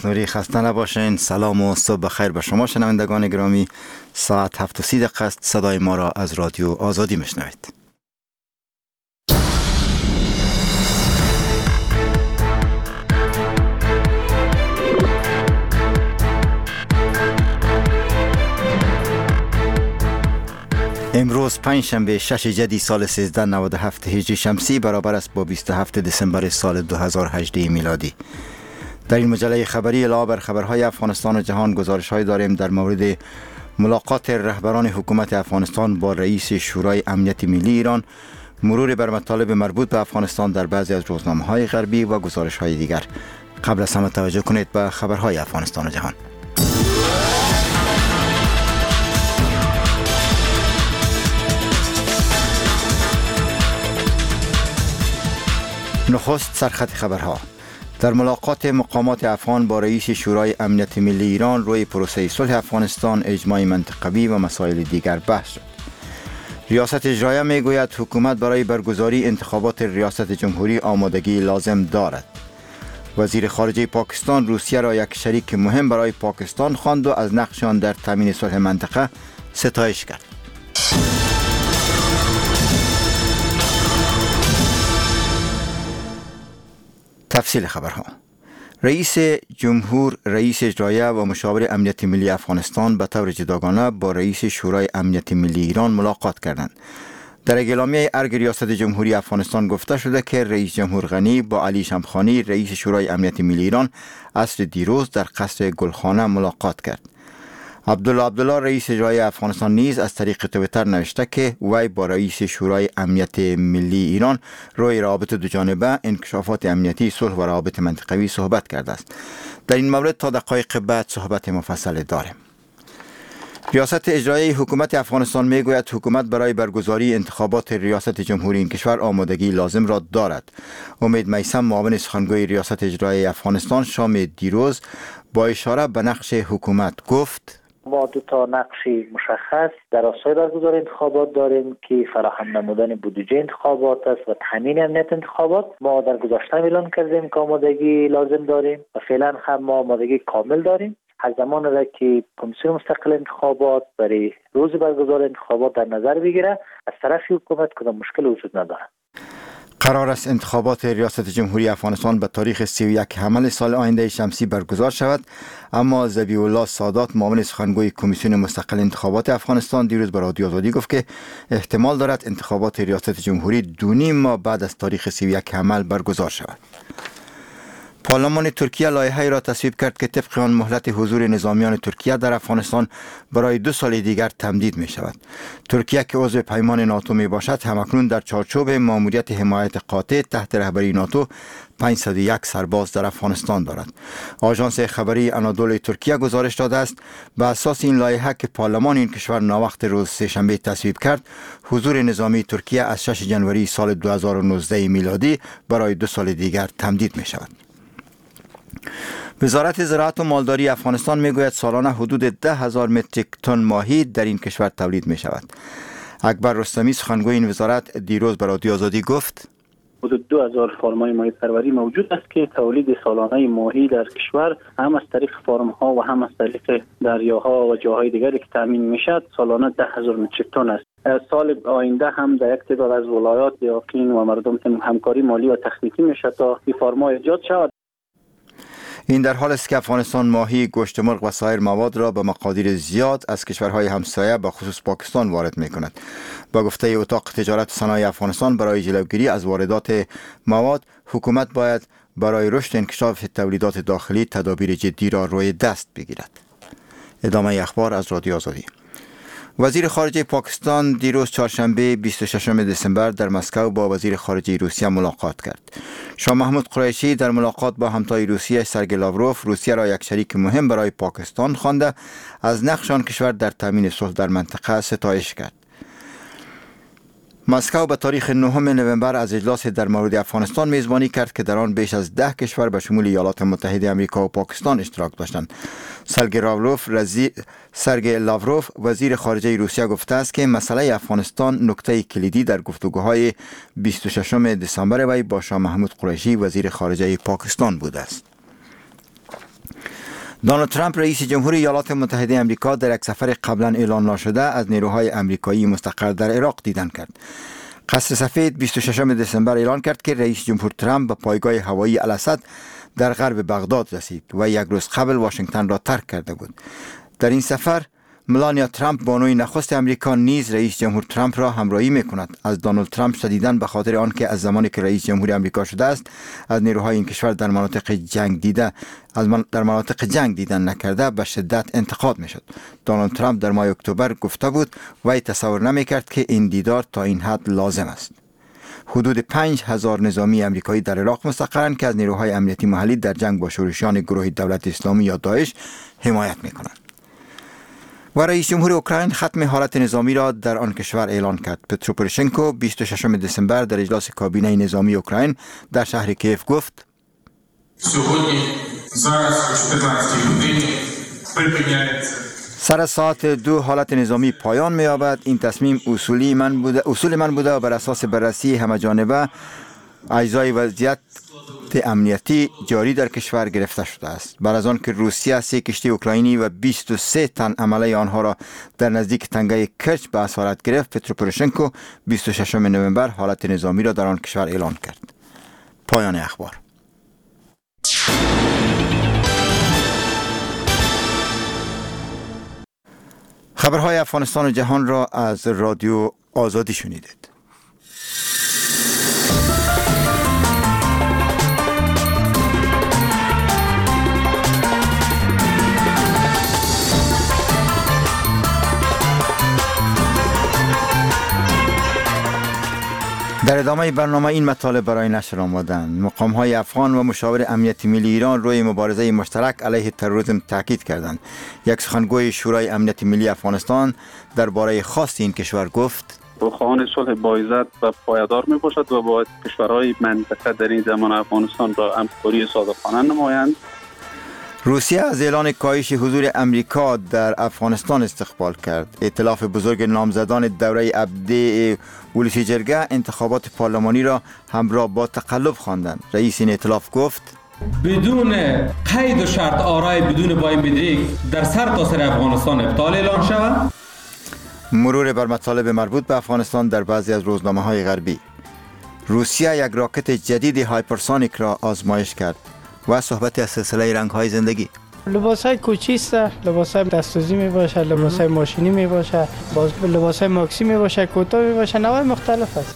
نوری خسته نباشین. سلام و صبح بخیر به شما شنوندگان گرامی. ساعت 7:30 است. صدای ما را از رادیو آزادی میشنوید. امروز پنجشنبه 6 جدی سال 1397 هجری شمسی برابر است با 27 دسامبر سال 2018 میلادی. در این مجله خبری علاوه بر خبرهای افغانستان و جهان گزارش‌های داریم در مورد ملاقات رهبران حکومت افغانستان با رئیس شورای امنیت ملی ایران، مرور بر مطالب مربوط به افغانستان در بعضی از روزنامه‌های غربی و گزارش‌های دیگر. قبل از همه توجه کنید به خبرهای افغانستان و جهان. نخست سرخط خبرها. در ملاقات مقامات افغان با رئیس شورای امنیت ملی ایران روی پروسه صلح افغانستان، اجماع منطقوی و مسائل دیگر بحث شد. ریاست اجرایه میگوید حکومت برای برگزاری انتخابات ریاست جمهوری آمادگی لازم دارد. وزیر خارجه پاکستان روسیه را یک شریک مهم برای پاکستان خواند و از نقش آن در تامین صلح منطقه ستایش کرد. تفصیل خبرها. رئیس جمهور، رئیس اجرایه و مشاور امنیت ملی افغانستان به طور جداگانه با رئیس شورای امنیت ملی ایران ملاقات کردند. در اعلامیه ارگ ریاست جمهوری افغانستان گفته شده که رئیس جمهور غنی با علی شمخانی رئیس شورای امنیت ملی ایران عصر دیروز در قصر گلخانه ملاقات کرد. عبدالله رئیس اجرایی افغانستان نیز از طریق توییتر نوشته که وی با رئیس شورای امنیت ملی ایران روی روابط دوجانبه، انکشافات امنیتی، صلح و روابط منطقوی صحبت کرده است. در این مورد تا دقایق بعد صحبت مفصل داریم. ریاست اجرایی حکومت افغانستان میگوید حکومت برای برگزاری انتخابات ریاست جمهوری این کشور آمادگی لازم را دارد. امید میثم، معاون سخنگوی ریاست اجرایی افغانستان، شام دیروز با اشاره به نقش حکومت گفت: ما دو تا نقش مشخص در راستای برگزاری انتخابات داریم که فراهم نمودن بودجه انتخابات است و تامین امنیت انتخابات. ما در گذشته اعلان کردیم که آمادگی لازم داریم و فعلا هم ما آمادگی کامل داریم. هر زمان را که کمیسیون مستقل انتخابات برای روز برگزاری انتخابات در نظر بگیره، از طرف حکومت کدام مشکل وجود ندارد. قرار است انتخابات ریاست جمهوری افغانستان به تاریخ 31 حمل سال آینده شمسی برگزار شود، اما ذبیح الله سادات، معاون سخنگوی کمیسیون مستقل انتخابات افغانستان، دیروز به رادیو آزادی گفت که احتمال دارد انتخابات ریاست جمهوری 2.5 ماه بعد از تاریخ 31 حمل برگزار شود. پارلمان ترکیه لایحه‌ای را تصویب کرد که طبق آن مهلت حضور نظامیان ترکیه در افغانستان برای 2 سال دیگر تمدید می شود. ترکیه که عضو پیمان ناتو می باشد همکنون در چارچوب ماموریت حمایت قاطع تحت رهبری ناتو 501 سرباز در افغانستان دارد. آژانس خبری انادول ترکیه گزارش داده است به اساس این لایحه که پارلمان این کشور ناوقت روز سه‌شنبه تصویب کرد، حضور نظامی ترکیه از 6 جنوری سال 2019 میلادی برای 2 سال دیگر تمدید می شود. وزارت زراعت و مالداری افغانستان میگوید سالانه حدود 10,000 متریک تن ماهی در این کشور تولید می شود. اکبر رستمی، سخنگوی این وزارت، دیروز به رادیو آزادی گفت: حدود 2000 فرمای ماهی پروری موجود است که تولید سالانه ماهی در کشور هم از طریق فارم ها و هم از طریق دریاها و جاهای دیگری که تامین میشد سالانه 10,000 متریک تن است. سال آینده هم در یک تعداد از ولایات یاقین و مردم همکاری مالی و تخنیکی میشد تا این فرما ایجاد شود. این در حال است که افغانستان ماهی، گوشت مرغ و سایر مواد را به مقادیر زیاد از کشورهای همسایه به خصوص پاکستان وارد می کند. با گفته اتاق تجارت و صنایع افغانستان، برای جلوگیری از واردات مواد، حکومت باید برای رشد انکشاف تولیدات داخلی تدابیر جدی را روی دست بگیرد. ادامه اخبار از رادیو آزادی. وزیر خارجه پاکستان دیروز چهارشنبه 26 دسامبر در مسکو با وزیر خارجه روسیه ملاقات کرد. شاه محمود قریشی در ملاقات با همتای روسیه سرگئی لاوروف روسیه را یک شریک مهم برای پاکستان خوانده از نقش آن کشور در تامین صلح در منطقه ستایش کرد. مسکو به تاریخ 9 نوامبر از اجلاس در مورد افغانستان میزبانی کرد که در آن بیش از 10 کشور به شمول ایالات متحده آمریکا و پاکستان اشتراک داشتند. سرگئی لاوروف وزیر خارجه روسیه گفته است که مسئله افغانستان نکته کلیدی در گفتگوهای 26 دسامبر وی با شاه محمود قریشی وزیر خارجه پاکستان بوده است. دونالد ترامپ رئیس جمهوری ایالات متحده آمریکا در یک سفر قبلا اعلان نشده از نیروهای آمریکایی مستقر در عراق دیدن کرد. قصر سفید 26 دسامبر اعلان کرد که رئیس جمهور ترامپ به پایگاه هوایی الاسد در غرب بغداد رسید و یک روز قبل واشنگتن را ترک کرده بود. در این سفر ملانیا ترامپ بانوی نخست آمریکا نیز رئیس جمهور ترامپ را همراهی می‌کند. از دونالد ترامپ شدیداً به خاطر آنکه از زمانی که رئیس جمهوری آمریکا شده است از نیروهای این کشور در مناطق جنگ دیدن نکرده به شدت انتقاد می‌شد. دونالد ترامپ در ماه اکتبر گفته بود وی تصور نمی‌کرد که این دیدار تا این حد لازم است. حدود 5000 نظامی آمریکایی در عراق مستقرند که از نیروهای امنیتی محلی در جنگ با شورشیان گروه دولت اسلامی یا داعش حمایت می‌کنند. و رئیس جمهور اوکراین ختم حالت نظامی را در آن کشور اعلان کرد. پترو پوروشنکو 26 دسامبر در اجلاس کابینه نظامی اوکراین در شهر کیف گفت: سر ساعت 2 حالت نظامی پایان می‌یابد. این تصمیم اصول من بوده و بر اساس بررسی همه‌جانبه اجزای وضعیت امنیتی جاری در کشور گرفته شده است. بعد از آن که روسیه 3 کشتی اوکراینی و 23 تن عمله آنها را در نزدیک تنگه کرچ به اسارت گرفت، پترو پوروشنکو 26 نوامبر حالت نظامی را در آن کشور اعلان کرد. پایان اخبار. خبرهای افغانستان و جهان را از رادیو آزادی شنیدید. در ادامه برنامه این مطالب برای نشر آمدند. مقام‌های افغان و مشاور امنیت ملی ایران روی مبارزه مشترک علیه تروریسم تاکید کردند. یک سخنگوی شورای امنیت ملی افغانستان درباره خواست این کشور گفت: خواهان صلح باعزت و پایدار می باشد و باید کشورهای منطقه در این زمان افغانستان را همکاری صادقانه نمایند. روسیه از اعلان کاهش حضور امریکا در افغانستان استقبال کرد. ائتلاف بزرگ نامزدان دوره ابدی ولسی جرگه انتخابات پارلمانی را همراه با تقلب خواندند. رئیس این ائتلاف گفت: بدون قید و شرط آرای بدون بایومتریک در سرتاسر افغانستان ابطال اعلان شود. مرور بر مطالب مربوط به افغانستان در بعضی از روزنامه‌های غربی. روسیه یک راکت جدید هایپرسونیک را آزمایش کرد. و صحبت از سلسله رنگ‌های زندگی. لباس‌های کوچی است، لباس‌های دستوزی میباشه، لباس‌های ماشینی میباشه، لباس‌های ماکسی میباشه، کوتاه میباشه، نوع مختلف است.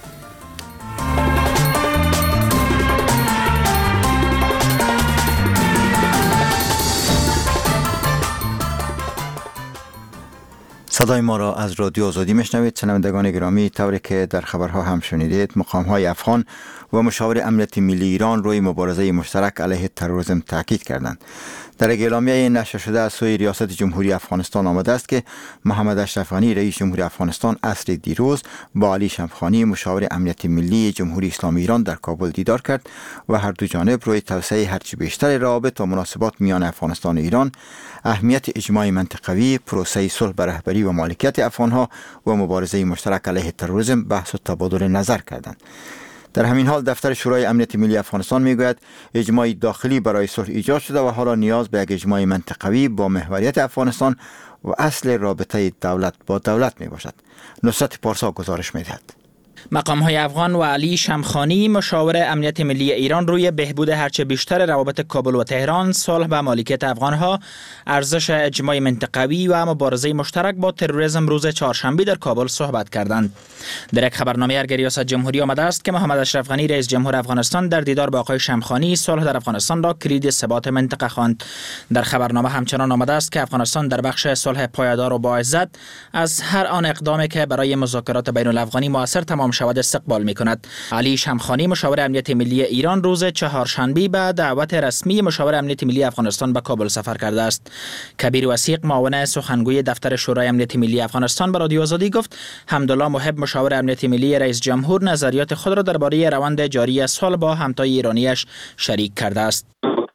صدای ما را از رادیو آزادی میشنوید. شنوندگان گرامی، طوری که در خبرها هم شنیدید، مقام‌های افغان و مشاور امنیت ملی ایران روی مبارزه مشترک علیه تروریسم تاکید کردند. در اعلامیه نشر شده از سوی ریاست جمهوری افغانستان آمده است که محمد اشرف غنی رئیس جمهوری افغانستان عصر دیروز با علی شمخانی مشاور امنیت ملی جمهوری اسلامی ایران در کابل دیدار کرد و هر دو جانب روی توسعه هرچه بیشتر روابط و مناسبات میان افغانستان و ایران، اهمیت اجماع منطقوی، پروسه صلح به رهبری و مالکیت افغانها و مبارزه مشترک علیه تروریسم بحث و تبادل نظر کردند. در همین حال دفتر شورای امنیت ملی افغانستان میگوید اجماع داخلی برای صلح ایجاد شده و حالا نیاز به یک اجماع منطقوی با محوریت افغانستان و اصل رابطه دولت با دولت می باشد. نصرت پارسا گزارش می دهد. مقام‌های افغان و علی شمخانی مشاور امنیت ملی ایران روی بهبود هرچه بیشتر روابط کابل و تهران، صلح و مالکیت افغان‌ها، ارزش اجماع منطقوی و مبارزه مشترک با تروریسم روز چهارشنبه در کابل صحبت کردند. در یک خبرنامه از ریاست جمهوری آمده است که محمد اشرف غنی رئیس جمهور افغانستان در دیدار با آقای شمخانی صلح در افغانستان را کلید ثبات منطقه خواند. در خبرنامه همچنان آمده است که افغانستان در بخش صلح پایدار و باعزت از هر آن اقدامی که برای مذاکرات بین الافغانی مؤثر تمام شود استقبال می‌کند. علی شمخانی مشاور امنیت ملی ایران روز چهارشنبه به دعوت رسمی مشاور امنیت ملی افغانستان به کابل سفر کرده است. کبیر وثیق معاون سخنگوی دفتر شورای امنیت ملی افغانستان به رادیو آزادی گفت حمدالله محب مشاور امنیت ملی رئیس جمهور نظریات خود را درباره روند جاری صلح با همتای ایرانیش شریک کرده است.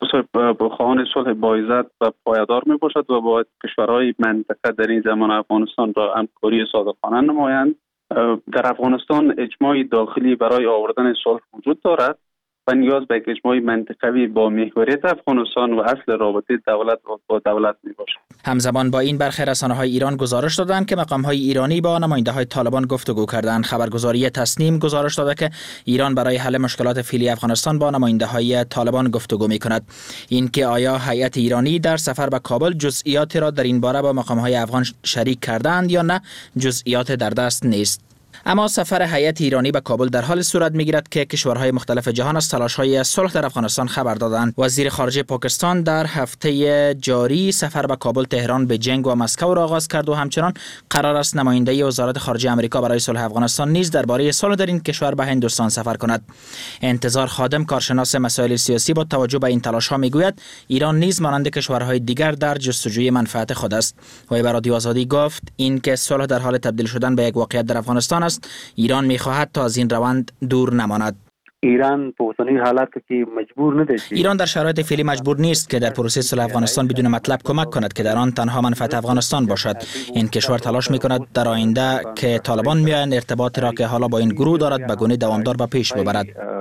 خواهان صلح باعزت و پایدار می باشد و باید کشورهای منطقه در این زمان افغانستان را همکاری صادقانه نمایند. در افغانستان اجماع داخلی برای آوردن صلح وجود دارد و نیاز به اجماع منطقوی با محوریت افغانستان و اصل رابطه دولت با دولت میباشد. همزمان با این برخی رسانه‌های ایران گزارش دادند که مقام‌های ایرانی با نماینده‌های طالبان گفتگو کردند. خبرگزاری تسنیم گزارش داده که ایران برای حل مشکلات فعلی افغانستان با نماینده‌های طالبان گفتگو می‌کند. اینکه آیا هیئت ایرانی در سفر به کابل جزئیاتی را در این باره با مقام‌های افغان شریک کردند یا نه، جزئیات در دست نیست. اما سفر هیئت ایرانی به کابل در حال صورت می‌گیرد که کشورهای مختلف جهان از تلاش‌های صلح در افغانستان خبر دادند. وزیر خارجه پاکستان در هفته جاری سفر به کابل، تهران، بیجینگ و مسکو را آغاز کرد و همچنان قرار است نماینده وزارت خارجه آمریکا برای صلح افغانستان نیز درباره صلح در این کشور به هندوستان سفر کند. انتظار خادم، کارشناس مسائل سیاسی، با توجه به این تلاش‌ها میگوید ایران نیز مانند کشورهای دیگر در جستجوی منفعت خود است. و به رادیو آزادی گفت این که صلح در حال تبدیل شدن به یک واقعیت در افغانستان است، ایران می‌خواهد تا از این روند دور نماند. ایران په اوسنی حالات کې مجبور نه دی. ایران در شرایط فعلی مجبور نیست که در پروسه صلح افغانستان بدون مطلب کمک کند که در آن تنها منفعت افغانستان باشد. این کشور تلاش می‌کند در آینده که طالبان میآیند ارتباطی را که حالا با این گروه دارد به گونه دوامدار به پیش ببرد.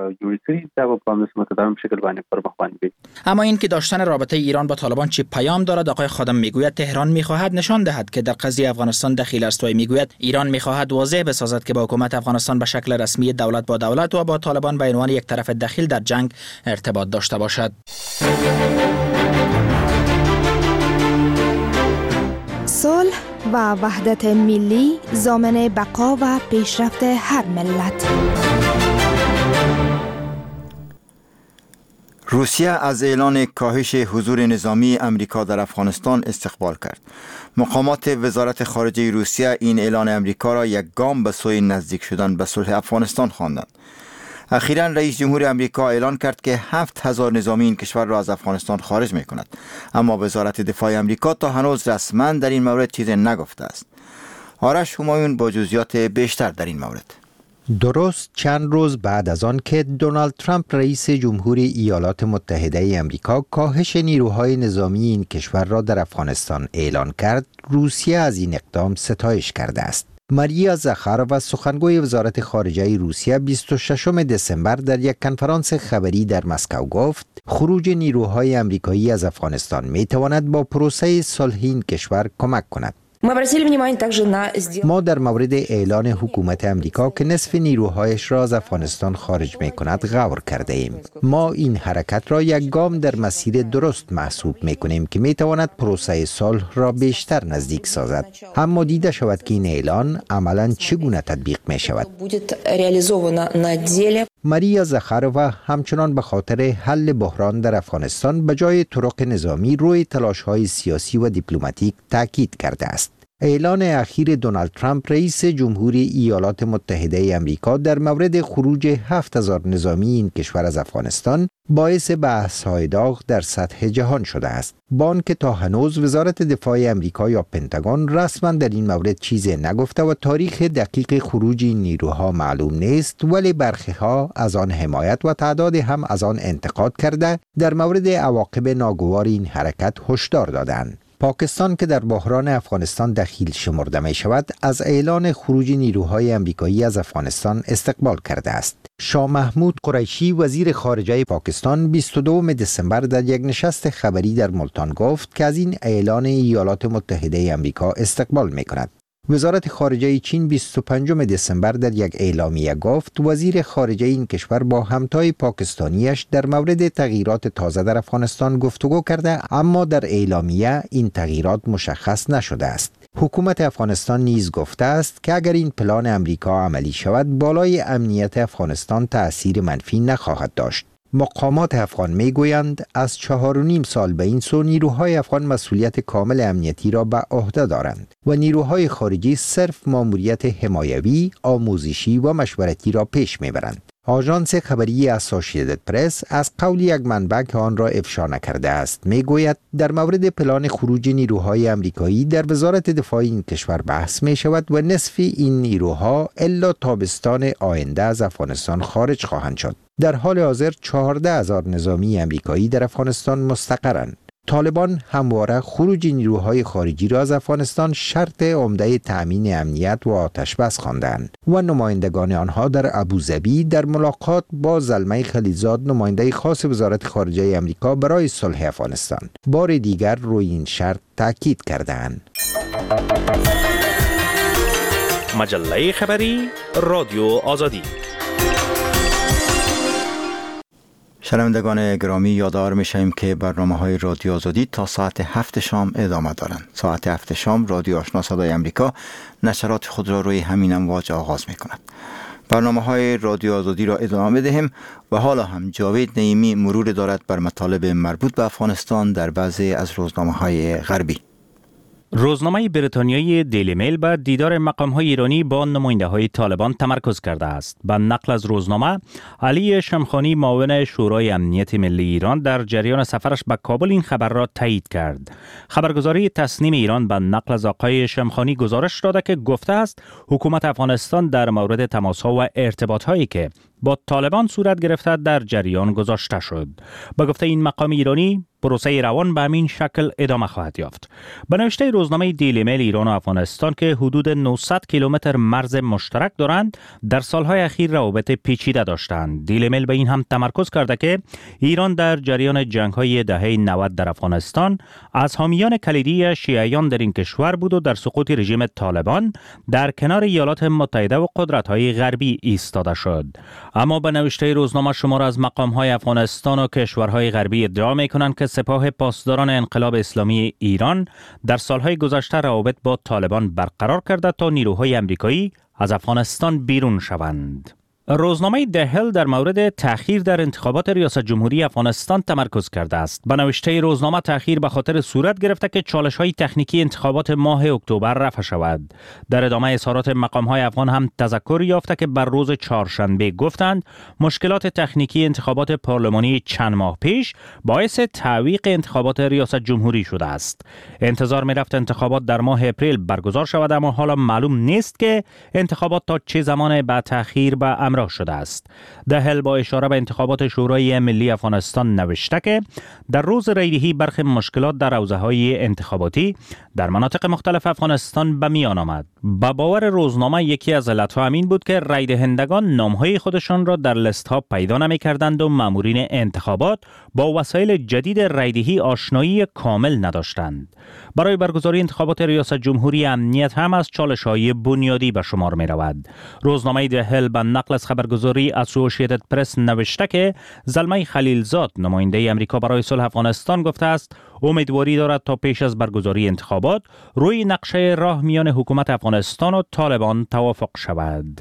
اما این که داشتن رابطه ایران با طالبان چه پیام دارد، آقای خادم میگوید تهران می‌خواهد نشان دهد که در قضیه افغانستان دخیل است و میگوید ایران می‌خواهد واضح بسازد که با حکومت افغانستان به شکل رسمی دولت با دولت و با طالبان به عنوان یک طرف دخیل در جنگ ارتباط داشته باشد. صلح و وحدت ملی ضامن بقا و پیشرفت هر ملت. روسیه از اعلان کاهش حضور نظامی امریکا در افغانستان استقبال کرد. مقامات وزارت خارجه روسیه این اعلان امریکا را یک گام به سوی نزدیک شدن به صلح افغانستان خواندند. اخیراً رئیس جمهور امریکا اعلان کرد که 7000 نظامی این کشور را از افغانستان خارج می کند، اما وزارت دفاع امریکا تا هنوز رسما در این مورد چیزی نگفته است. آرش همایون با جزئیات بیشتر در این مورد. درست چند روز بعد از آن که دونالد ترامپ رئیس جمهور ایالات متحده آمریکا کاهش نیروهای نظامی این کشور را در افغانستان اعلان کرد، روسیه از این اقدام ستایش کرده است. ماریا زاخارova، سخنگوی وزارت خارجه روسیه، 26 دسامبر در یک کنفرانس خبری در مسکو گفت خروج نیروهای آمریکایی از افغانستان می تواند با پروسه صلح این کشور کمک کند. ما در مورد اعلان حکومت امریکا که نصف نیروهایش را از افغانستان خارج می کند غور کرده ایم. ما این حرکت را یک گام در مسیر درست محسوب می کنیم که می تواند پروسه صلح را بیشتر نزدیک سازد. اما دیده شود که این اعلان عملاً چگونه تطبیق می شود. ماریا زاخارova همچنان به خاطر حل بحران در افغانستان به جای طرق نظامی روی تلاش‌های سیاسی و دیپلماتیک تاکید کرده است. اعلان اخیر دونالد ترامپ رئیس جمهور ایالات متحده آمریکا در مورد خروج 7000 نظامی این کشور از افغانستان باعث بحث‌های داغ در سطح جهان شده است. با آنکه تا هنوز وزارت دفاع آمریکا یا پنتاگون رسما در این مورد چیزی نگفته و تاریخ دقیق خروج این نیروها معلوم نیست، ولی برخی‌ها از آن حمایت و تعدادی هم از آن انتقاد کرده در مورد عواقب ناگوار این حرکت هشدار دادند. پاکستان که در بحران افغانستان دخیل شمرده می شود، از اعلان خروج نیروهای آمریکایی از افغانستان استقبال کرده است. شاه محمود قریشی، وزیر خارجه پاکستان، 22 دسامبر در یک نشست خبری در ملتان گفت که از این اعلان ایالات متحده آمریکا استقبال می کند. وزارت خارجه چین 25 دسامبر در یک اعلامیه گفت وزیر خارجه این کشور با همتای پاکستانیش در مورد تغییرات تازه در افغانستان گفتگو کرده، اما در اعلامیه این تغییرات مشخص نشده است. حکومت افغانستان نیز گفته است که اگر این پلان امریکا عملی شود، بالای امنیت افغانستان تأثیر منفی نخواهد داشت. مقامات افغان میگویند از 4.5 سال به این سو نیروهای افغان مسئولیت کامل امنیتی را به عهده دارند و نیروهای خارجی صرف ماموریت حمایوی، آموزشی و مشورتی را پیش میبرند. آژانس خبری اسوسییتد پرس از قول یک منبع که آن را افشا نکرده است میگوید در مورد پلان خروج نیروهای آمریکایی در وزارت دفاع این کشور بحث می شود و نصف این نیروها الا تابستان آینده از افغانستان خارج خواهند شد. در حال حاضر 14,000 نظامی آمریکایی در افغانستان مستقرند. طالبان همواره خروج نیروهای خارجی را از افغانستان شرط عمده تأمین امنیت و آتشبس خواندند و نمایندگان آنها در ابوظبی در ملاقات با زلمه خلیلزاد نماینده خاص وزارت خارجه آمریکا برای صلح افغانستان بار دیگر روی این شرط تاکید کردند. مجله خبری رادیو آزادی. شنوندگان گرامی، یادآور می‌شویم که برنامه‌های رادیو آزادی تا ساعت 7 شام ادامه دارند. ساعت 7 شام رادیو آشنا صدای آمریکا نشرات خود را روی همین امواج آغاز می‌کند. برنامه‌های رادیو آزادی را ادامه بدهیم و حالا هم جاوید نعیمی مرور دارد بر مطالب مربوط به افغانستان در بعضی از روزنامه‌های غربی. روزنامه بریتانیایی دیلی میل به دیدار مقام‌های ایرانی با نماینده‌های طالبان تمرکز کرده است. به نقل از روزنامه، علی شمخانی معاون شورای امنیت ملی ایران در جریان سفرش به کابل این خبر را تایید کرد. خبرگزاری تصنیم ایران به نقل از آقای شمخانی گزارش داده که گفته است حکومت افغانستان در مورد تماس‌ها و ارتباط‌هایی که با طالبان صورت گرفته در جریان گذاشته شد. به گفته این مقام ایرانی، پروسه روان به همین شکل ادامه خواهد یافت. به نوشته روزنامه دیلی میل، ایران و افغانستان که حدود 900 کیلومتر مرز مشترک دارند، در سالهای اخیر روابط پیچیده داشتند. دیلی میل به این هم تمرکز کرده که ایران در جریان جنگ‌های دهه 90 در افغانستان از حامیان کلیدی شیعیان در این کشور بود و در سقوط رژیم طالبان در کنار ایالات متحده و قدرت‌های غربی ایستاده شد. اما به نوشته روزنامه شمار از مقام‌های افغانستان و کشورهای غربی ادعا می‌کنند که سپاه پاسداران انقلاب اسلامی ایران در سالهای گذشته روابط با طالبان برقرار کرده تا نیروهای آمریکایی از افغانستان بیرون شوند. روزنامه دهل در مورد تأخیر در انتخابات ریاست جمهوری افغانستان تمرکز کرده است. به نوشته روزنامه، تأخیر به خاطر صورت گرفته که چالش‌های تکنیکی انتخابات ماه اکتبر رفع شود. در ادامه اظهارات مقام‌های افغان هم تذکر یافته که بر روز چهارشنبه گفتند مشکلات تکنیکی انتخابات پارلمانی چند ماه پیش باعث تعویق انتخابات ریاست جمهوری شده است. انتظار می‌رفت انتخابات در ماه اپریل برگزار شود، اما حالا معلوم نیست که انتخابات تا چه زمان بعد تأخیر به راه شده است. دهل با اشاره به انتخابات شورای ملی افغانستان نوشته که در روز ریدهی برخی مشکلات در حوزه‌های انتخاباتی در مناطق مختلف افغانستان به میان آمد. با باور روزنامه، یکی از علت‌ها همین بود که رای دهندگان نام‌های خودشان را در لیست‌ها پیدا نمی‌کردند و مامورین انتخابات با وسایل جدید رایدهی آشنایی کامل نداشتند. برای برگزاری انتخابات ریاست جمهوری امنیت هم از چالش‌های بنیادی به شمار می‌رود. روزنامه دهل به نقل از خبرگزاری اسوسییتد پرس نوشته که زلمه خلیلزاد نماینده آمریکا برای صلح افغانستان گفته است امیدواری دارد تا پیش از برگزاری انتخابات روی نقشه راه میان حکومت افغانستان و طالبان توافق شود.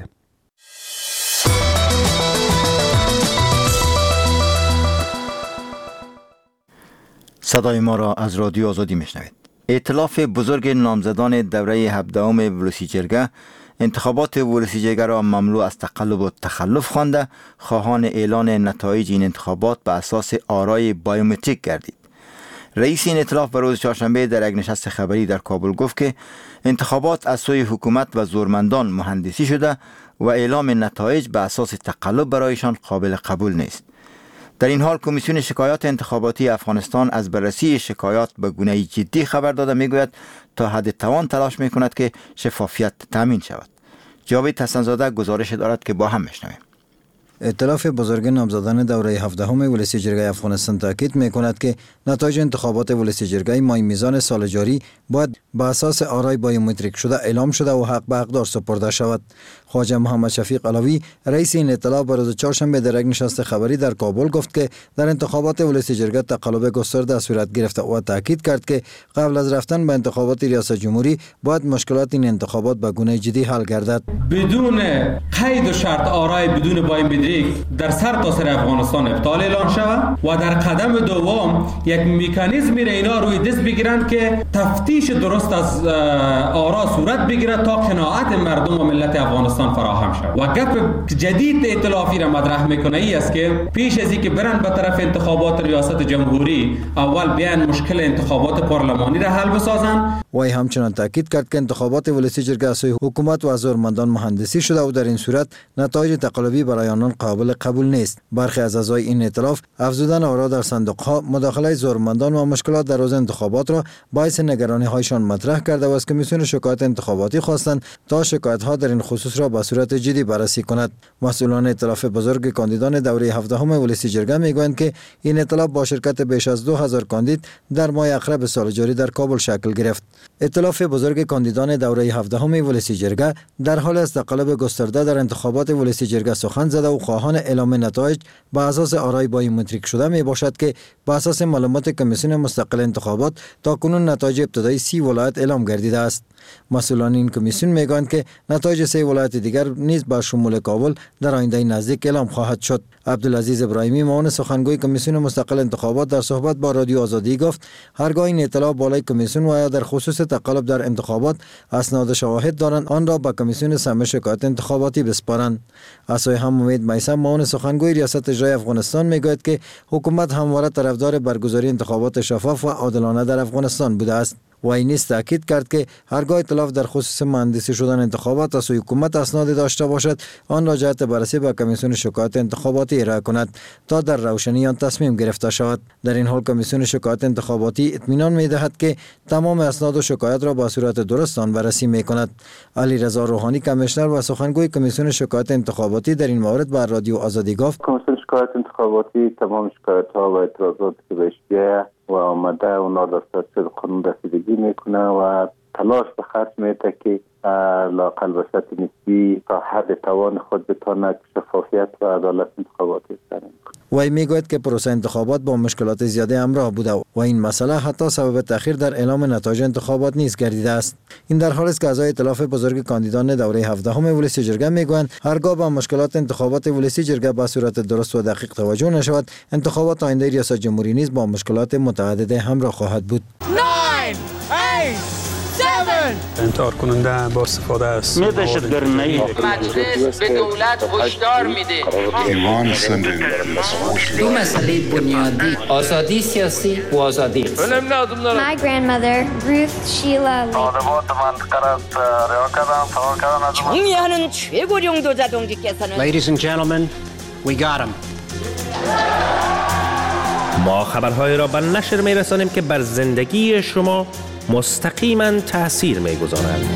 صدای ما را از رادیو آزادی میشنوید. ائتلاف بزرگ نامزدان دوره 17 ولسی جرگه انتخابات ولسی جرگه را مملو از تقلب و تخلف خوانده، خواهان اعلان نتایج این انتخابات به اساس آرای بایومتریک گردید. رئیس این ائتلاف به روز چهارشنبه در یک نشست خبری در کابل گفت که انتخابات از سوی حکومت و زورمندان مهندسی شده و اعلام نتایج به اساس تقلب برایشان قابل قبول نیست. در این حال کمیسیون شکایات انتخاباتی افغانستان از بررسی شکایات به گونه جدی خبر داده میگوید تا حد توان تلاش میکند که شفافیت تامین شود. جاوید حسن‌زاده گزارش دارد که با هم میشنویم. ائتلاف بزرگ نامزدان دوره 17 ولسی جرگه افغانستان تاکید میکند که نتایج انتخابات ولسی جرگه ماه میزان سال جاری باید با اساس آرای بایومتریک شده اعلام شده و حق به حقدار سپرده شود. خواجه محمد شفیق علوی رئیس این ائتلاف به روز چهارشنبه در یک نشست خبری در کابل گفت که در انتخابات ولسی جرگه تقلب گسترده صورت گرفته و تاکید کرد که قبل از رفتن به انتخابات ریاست جمهوری باید مشکلات این انتخابات به گونه جدی حل گردد. بدون قید و شرط آرای بدون بایومتریک در سرتاسر افغانستان ابطال اعلان شود و در قدم دوم یک مکانیزمی را اینا روی دست بگیرند که تفتیش درست از آرا صورت بگیرد تا قناعت مردم و ملت افغانستان فراهم شود. و گپ جدید ائتلافی را مطرح میکنه ای است که پیش از اینکه برن به طرف انتخابات ریاست جمهوری اول بیان مشکل انتخابات پارلمانی را حل بسازند. و همچنان تاکید کرد که انتخابات ولسی جرگه از سوی حکومت و زورمندان مهندسی شده و در این صورت نتایج تقلبی برای آنان قابل قبول نیست. برخی از اعضای این ائتلاف افزودن آرا در صندوق‌ها، مداخله زورمندان و مشکلات در روز انتخابات را باعث نگرانی هایشان مطرح کرده و از کمیسیون شکایت انتخاباتی خواستند تا شکایت‌ها در این خصوص را به صورت جدی بررسی کند. مسئولان ائتلاف بزرگ کاندیدان دوره 17 ولسی جرگه میگویند که این ائتلاف با شرکت بیش از 2000 کاندید در ماه اکتبر سال جاری در کابل شکل گرفت. ائتلاف بزرگ کاندیدان دوره 17 ولسی جرگه در حال است تقلب گسترده در انتخابات ولسی جرگه سخن زده و خواهان اعلام نتایج به اساس آرای بایومتریک شده می باشد که به اساس معلومات کمیسیون مستقل انتخابات تاکنون نتایج ابتدایی 30 ولایت اعلام گردیده است. مسئولان این کمیسیون میگویند که نتایج 3 ولایت دیگر نیز با شمول کابل در آینده نزدیک اعلام خواهد شد. عبدالعزیز ابراهیمی معاون سخنگوی کمیسیون مستقل انتخابات در صحبت با رادیو آزادی گفت هرگاه این اطلاع بالای کمیسیون و یا در خصوص تقلب در انتخابات اسناد شواهد دارند آن را به کمیسیون سمع شکایت انتخاباتی بسپارند. از سوی هم امید میثم معاون سخنگوی ریاست اجرایی افغانستان میگوید که حکومت همواره طرفدار برگزاری انتخابات شفاف و عادلانه در افغانستان بوده است. و این نیز تاکید کرد که هرگاه ائتلاف در خصوص مهندسی شدن انتخابات از سوی حکومت اسناد داشته باشد آن را جهت بررسی به کمیسیون شکایت انتخاباتی ارائه کند تا در روشنی آن تصمیم گرفته شود. در این حال کمیسیون شکایت انتخاباتی اطمینان می‌دهد که تمام اسناد و شکایت را با صورت درست آن بررسی می‌کند. علی رضا روحانی کمیشنر و سخنگوی کمیسیون شکایت انتخاباتی در این مورد بر رادیو آزادی گفت کمیسیون شکایت انتخاباتی تمام شکایت‌ها و اعتراضات که بهش و آمده اونا در صورت قانون رسیدگی میکنه و تلاش به خرج میده که لااقل به سطح نسبی تا حد توان خود بتواند شفافیت و عدالت انتخاباتی تامین کنه. وی میگوید که پروسه انتخابات با مشکلات زیاده همراه بوده و این مسئله حتی سبب تأخیر در اعلام نتایج انتخابات نیز گردیده است. این در حالی است که اعضای ائتلاف بزرگ کاندیدان دوره 17 ولسی جرگه میگویند هرگاه به مشکلات انتخابات ولسی جرگه به صورت درست و دقیق توجه نشود انتخابات آینده ریاست جمهوری نیز با مشکلات متعدد همراه خواهد بود. 9 8 انتحار کننده با استفاده از دهشتگری مجلس به دولت هشدار میده دو مسئله بنیادی آزادی سیاسی و آزادی My grandmother Ruth Sheila 정의하는 최고령 도자동지께서는 Ladies and gentlemen, we got him. ما خبرهای را به نشر می‌رسانیم که بر زندگی شما مستقیما تأثیر می‌گذارند.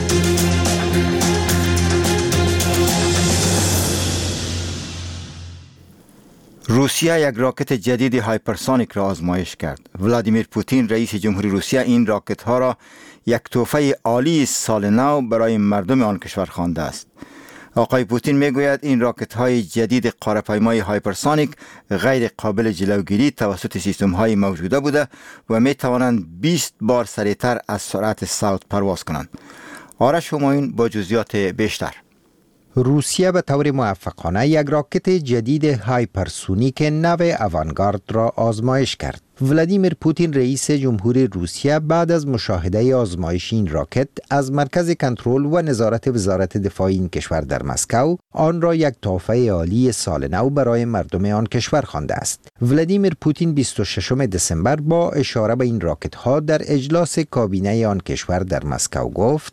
روسیه یک راکت جدید هایپرسونیک را آزمایش کرد. ولادیمیر پوتین رئیس جمهوری روسیه این راکت ها را یک تحفه عالی سال نو برای مردم آن کشور خوانده است. آقای پوتین میگوید این راکت های جدید قاره‌پیمای هایپرسونیک غیر قابل جلوگیری توسط سیستم های موجوده بوده و می توانند 20 بار سریعتر از سرعت صوت پرواز کنند. آرش همایون با جزئیات بیشتر. روسیه به طور موفقانه یک راکت جدید هایپرسونیک نو اوانگارد را آزمایش کرد. ولادیمیر پوتین رئیس جمهوری روسیه بعد از مشاهده آزمایش این راکت از مرکز کنترل و نظارت وزارت دفاع این کشور در مسکو آن را یک تحفه عالی سال نو برای مردم آن کشور خوانده است. ولادیمیر پوتین 26 دسامبر با اشاره به این راکت ها در اجلاس کابینه آن کشور در مسکو گفت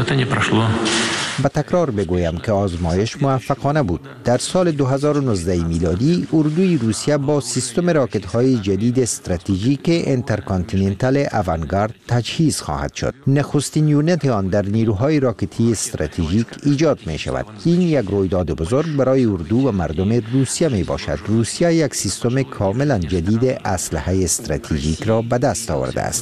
به تکرار بگویم که آزمایش موفقانه بود. در سال 2019 میلادی اردوی روسیه با سیستم راکت های جدید استراتژیک انترکانتیننتال اوانگارد تجهیز خواهد شد. نخستین یونت آن در نیروهای راکتی استراتژیک ایجاد می شود. این یک رویداد بزرگ برای اردو و مردم روسیه می باشد. روسیه یک سیستم کاملا جدید اسلحه استراتژیک را به دست آورده است.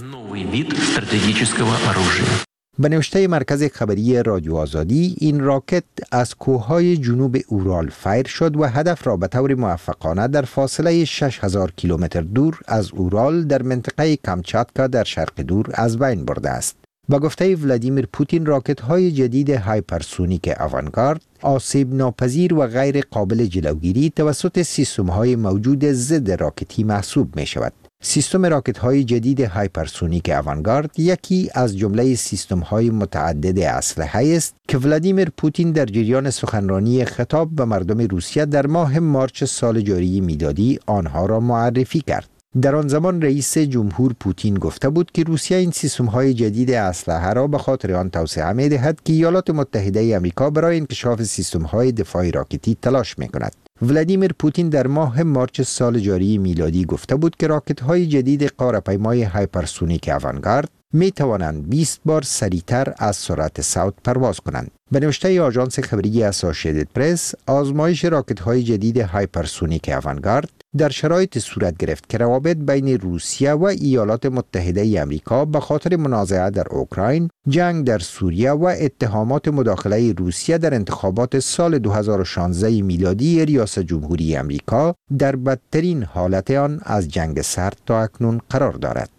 به نوشته مرکز خبری رادیو آزادی این راکت از کوههای جنوب اورال فیر شد و هدف را به طور موفقانه در فاصله 6000 کیلومتر دور از اورال در منطقه کامچاتکا در شرق دور از بین برده است. با گفته ولادیمیر پوتین راکت های جدید هایپرسونیک اوانگارد آسیب ناپذیر و غیر قابل جلوگیری توسط سیستم های موجود ضد راکتی محسوب می شود. سیستم راکت های جدید هایپرسونیک اوانگارد یکی از جمله سیستم های متعدد اسلحه است که ولادیمیر پوتین در جریان سخنرانی خطاب به مردم روسیه در ماه مارچ سال جاری میلادی آنها را معرفی کرد. در آن زمان رئیس جمهور پوتین گفته بود که روسیه این سیستم‌های جدید اسلحه را به خاطر آن توسعه می‌دهد که ایالات متحده آمریکا برای انکشاف سیستم‌های دفاعی راکتی تلاش می‌کند. ولادیمیر پوتین در ماه مارچ سال جاری میلادی گفته بود که راکت‌های جدید غاره‌پیمای هایپرسونیک آوانگارد می توانند 20 بار سریعتر از سرعت صوت پرواز کنند. به نوشته آژانس خبری اسوسییتد پرس، آزمایش راکت‌های جدید هایپرسونیک آوانگارد در شرایط صورت گرفت که روابط بین روسیه و ایالات متحده آمریکا به خاطر منازعه در اوکراین، جنگ در سوریه و اتهامات مداخله روسیه در انتخابات سال 2016 میلادی ریاست جمهوری آمریکا در بدترین حالت آن از جنگ سرد تا اکنون قرار دارد.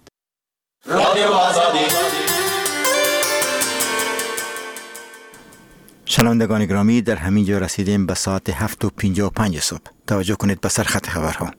شنوندگان گرامی، در همین جا رسیدیم به ساعت 7:55 صبح. توجه کنید به سرخط خبرها.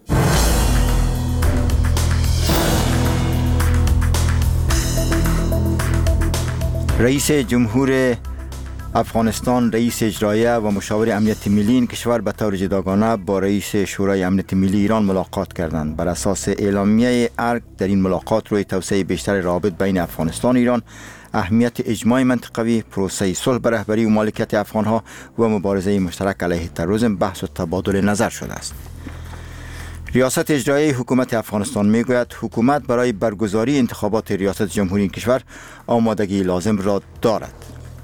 رئیس جمهور افغانستان، رئیس اجرایه و مشاور امنیت ملی این کشور به طور جداگانه با رئیس شورای امنیت ملی ایران ملاقات کردند. بر اساس اعلامیه ارگ در این ملاقات روی توسعه بیشتر روابط بین افغانستان و ایران، اهمیت اجماع منطقوی، پروسه صلح به رهبری و مالکیت افغانها و مبارزه مشترک علیه تروریسم بحث و تبادل نظر شده است. ریاست اجرایی حکومت افغانستان میگوید حکومت برای برگزاری انتخابات ریاست جمهوری این کشور آمادگی لازم را دارد.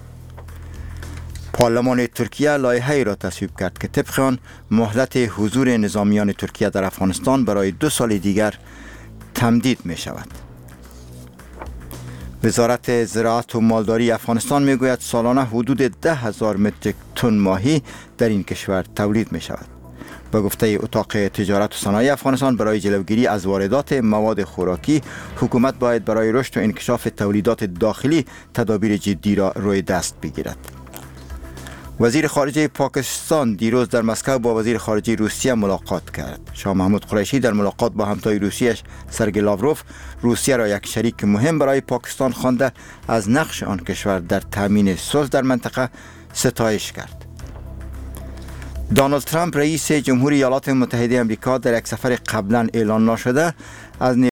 پارلمان ترکیه لایحه‌ای را تصویب کرد که طبق آن مهلت حضور نظامیان ترکیه در افغانستان برای 2 سال دیگر تمدید می شود. وزارت زراعت و مالداری افغانستان می گوید سالانه حدود 10,000 متریک تن ماهی در این کشور تولید می شود. به گفته اتاق تجارت و صنایع افغانستان، برای جلوگیری از واردات مواد خوراکی، حکومت باید برای رشد و انکشاف تولیدات داخلی تدابیر جدی را روی دست بگیرد. وزیر خارجه پاکستان دیروز در مسکو با وزیر خارجه روسیه ملاقات کرد. شاه محمود قریشی در ملاقات با همتای روسیه‌اش سرگئی لاوروف روسیه را یک شریک مهم برای پاکستان خوانده از نقش آن کشور در تامین صلح در منطقه ستایش کرد. دونالد ترامپ رئیس جمهوری ایالات متحده آمریکا در یک سفر قبلا اعلان نشده از